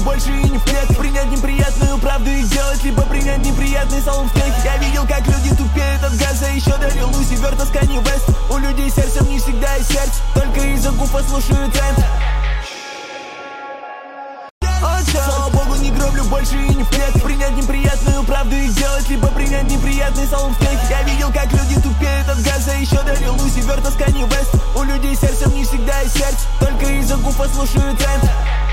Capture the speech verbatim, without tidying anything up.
больше и не впредь. Принять неприятную правду и делать, либо принять неприятный салон в тех. Я видел, как люди тупеют от газа. Еще дарил Люцифер, Тоскани Вест. У людей сердцем не всегда есть сердце, только из-за гуфа слушают тренд. Слава богу, не гроблю больше и не впредь. Принять неприятную правду и делать, либо принять неприятный салон в тех. Я видел, как люди тупеют от газа. Еще дарил Люцифер, Тоскани Вест. У людей сердцем не всегда есть сердце, только из-за гуфа слушают тренд.